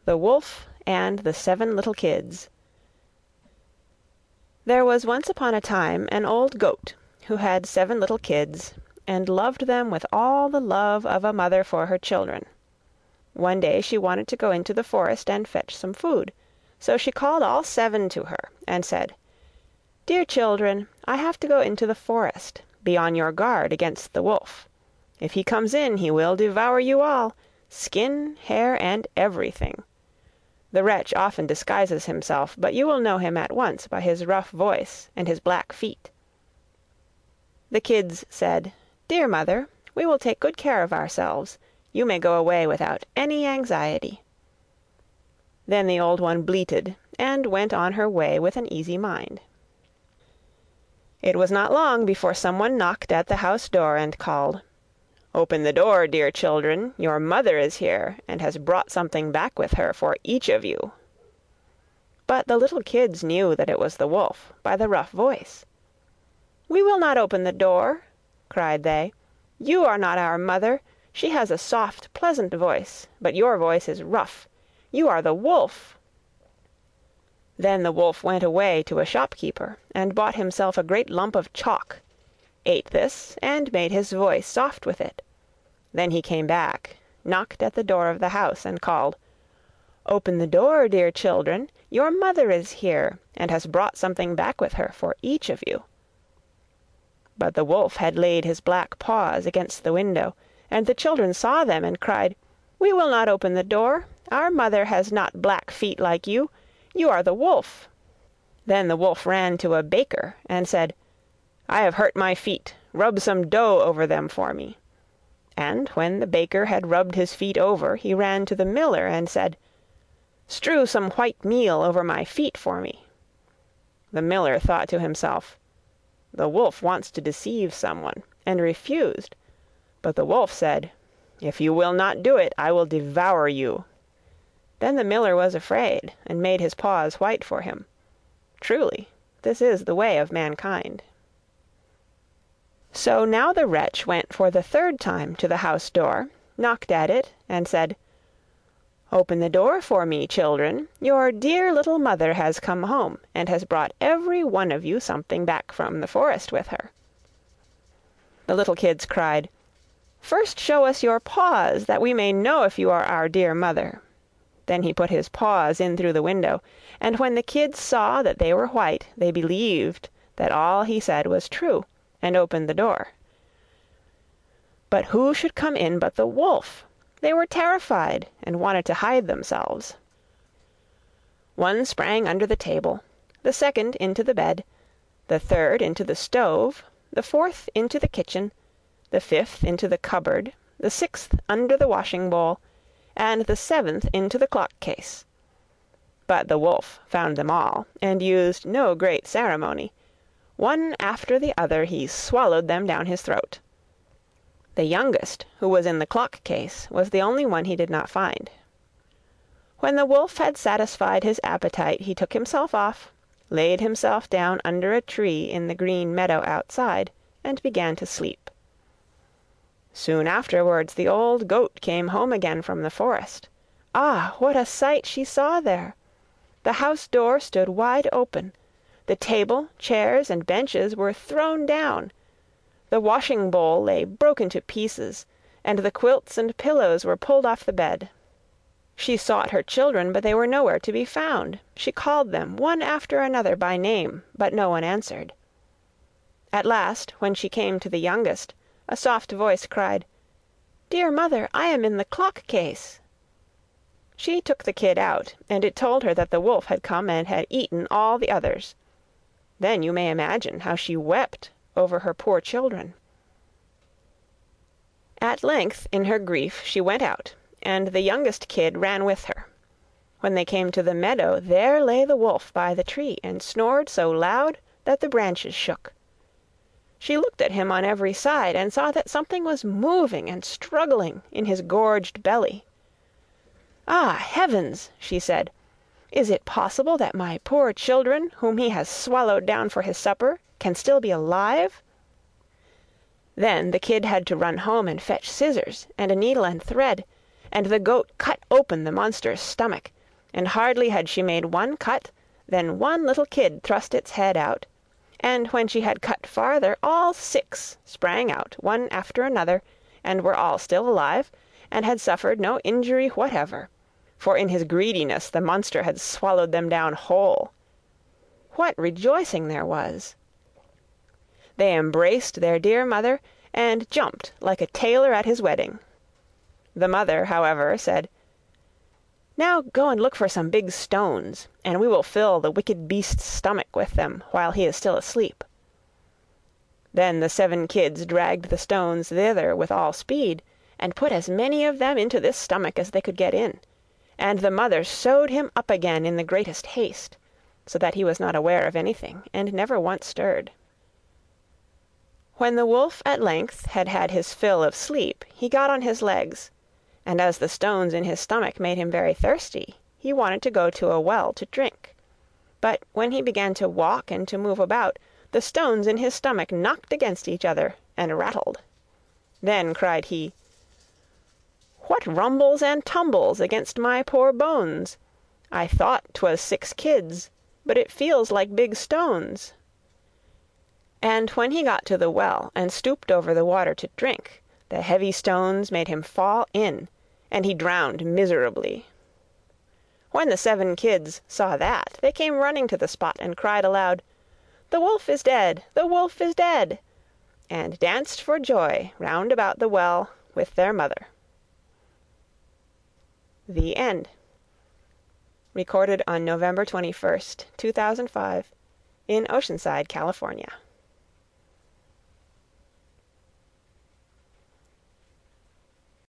The Wolf and the 7 Little Kids. There was once upon a time an old goat who had 7 little kids, and loved them with all the love of a mother for her children. One day she wanted to go into the forest and fetch some food, so she called all 7 to her, and said, "Dear children, I have to go into the forest. Be on your guard against the wolf. If he comes in he will devour you all, skin, hair, and everything. The wretch often disguises himself, but you will know him at once by his rough voice and his black feet." The kids said, "Dear mother, we will take good care of ourselves. You may go away without any anxiety." Then the old one bleated, and went on her way with an easy mind. It was not long before someone knocked at the house door and called, "Open the door, dear children, your mother is here, and has brought something back with her for each of you." But the little kids knew that it was the wolf by the rough voice. "We will not open the door," cried they. "You are not our mother. She has a soft, pleasant voice, but your voice is rough. You are the wolf." Then the wolf went away to a shopkeeper, and bought himself a great lump of chalk, ate this, and made his voice soft with it. Then he came back, knocked at the door of the house, and called, "Open the door, dear children, your mother is here, and has brought something back with her for each of you." But the wolf had laid his black paws against the window, and the children saw them, and cried, "We will not open the door. Our mother has not black feet like you. You are the wolf." Then the wolf ran to a baker, and said, "I have hurt my feet. Rub some dough over them for me." And when the baker had rubbed his feet over, he ran to the miller, and said, "Strew some white meal over my feet for me." The miller thought to himself, "The wolf wants to deceive someone," and refused. But the wolf said, "If you will not do it, I will devour you." Then the miller was afraid, and made his paws white for him. Truly, this is the way of mankind. So now the wretch went for the 3rd time to the house door, knocked at it, and said, "Open the door for me, children. Your dear little mother has come home, and has brought every one of you something back from the forest with her." The little kids cried, "First show us your paws, that we may know if you are our dear mother." Then he put his paws in through the window, and when the kids saw that they were white, they believed that all he said was true, and opened the door. But who should come in but the wolf? They were terrified, and wanted to hide themselves. One sprang under the table, the 2nd into the bed, the 3rd into the stove, the 4th into the kitchen, the 5th into the cupboard, the 6th under the washing bowl, and the 7th into the clock case. But the wolf found them all, and used no great ceremony. One after the other he swallowed them down his throat. The youngest, who was in the clock case, was the only one he did not find. When the wolf had satisfied his appetite, he took himself off, laid himself down under a tree in the green meadow outside, and began to sleep. Soon afterwards the old goat came home again from the forest. Ah, what a sight she saw there! The house door stood wide open. The table, chairs, and benches were thrown down. The washing bowl lay broken to pieces, and the quilts and pillows were pulled off the bed. She sought her children, but they were nowhere to be found. She called them one after another by name, but no one answered. At last, when she came to the youngest, a soft voice cried, "Dear mother, I am in the clock case." She took the kid out, and it told her that the wolf had come and had eaten all the others. Then you may imagine how she wept over her poor children. At length, in her grief, she went out, and the youngest kid ran with her. When they came to the meadow, there lay the wolf by the tree, and snored so loud that the branches shook. She looked at him on every side, and saw that something was moving and struggling in his gorged belly. "Ah, heavens!" she said, "is it possible that my poor children, whom he has swallowed down for his supper, can still be alive?" Then the kid had to run home and fetch scissors and a needle and thread, and the goat cut open the monster's stomach, and hardly had she made one cut than one little kid thrust its head out, and when she had cut farther, all 6 sprang out, one after another, and were all still alive, and had suffered no injury whatever, for in his greediness the monster had swallowed them down whole. What rejoicing there was! They embraced their dear mother, and jumped like a tailor at his wedding. The mother, however, said, "Now go and look for some big stones, and we will fill the wicked beast's stomach with them while he is still asleep." Then the 7 kids dragged the stones thither with all speed, and put as many of them into this stomach as they could get in, and the mother sewed him up again in the greatest haste, so that he was not aware of anything, and never once stirred. When the wolf at length had had his fill of sleep, he got on his legs, and as the stones in his stomach made him very thirsty, he wanted to go to a well to drink. But when he began to walk and to move about, the stones in his stomach knocked against each other and rattled. Then cried he, "What rumbles and tumbles against my poor bones? I thought 'twas 6 kids, but it feels like big stones." And when he got to the well, and stooped over the water to drink, the heavy stones made him fall in, and he drowned miserably. When the 7 kids saw that, they came running to the spot, and cried aloud, "The wolf is dead! The wolf is dead!" and danced for joy round about the well with their mother. The End. Recorded on November 21st, 2005, in Oceanside, California.